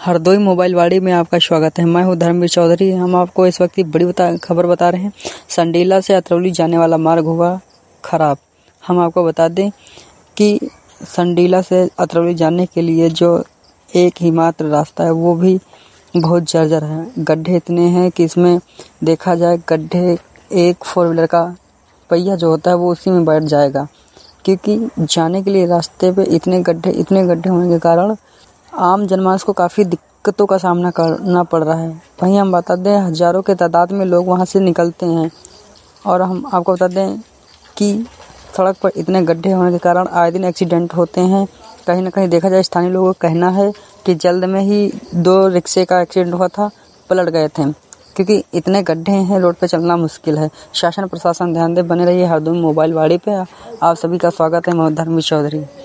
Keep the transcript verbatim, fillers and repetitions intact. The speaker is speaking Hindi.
हरदोई मोबाइल वाड़ी में आपका स्वागत है। मैं हूं धर्मवीर चौधरी। हम आपको इस वक्त की बड़ी बता खबर बता रहे हैं। संडीला से अतरौली जाने वाला मार्ग हुआ खराब। हम आपको बता दें कि संडीला से अतरौली जाने के लिए जो एक ही मात्र रास्ता है वो भी बहुत जर्जर है। गड्ढे इतने हैं कि इसमें देखा जाए गड्ढे एक फोर व्हीलर का पहिया जो होता है वो उसी में बैठ जाएगा, क्योंकि जाने के लिए रास्ते पे इतने गड्ढे इतने गड्ढे होने के कारण आम जनमानस को काफ़ी दिक्कतों का सामना करना पड़ रहा है। वहीं हम बता दें हज़ारों के तादाद में लोग वहां से निकलते हैं और हम आपको बता दें कि सड़क पर इतने गड्ढे होने के कारण आए दिन एक्सीडेंट होते हैं। कहीं ना कहीं देखा जाए स्थानीय लोगों का कहना है कि जल्द में ही दो रिक्शे का एक्सीडेंट हुआ था, पलट गए थे, क्योंकि इतने गड्ढे हैं, रोड पे चलना मुश्किल है। शासन प्रशासन ध्यान दे। बने रहिए हरदोई मोबाइल वाड़ी पे। आप सभी का स्वागत है। मैं धर्मवीर चौधरी।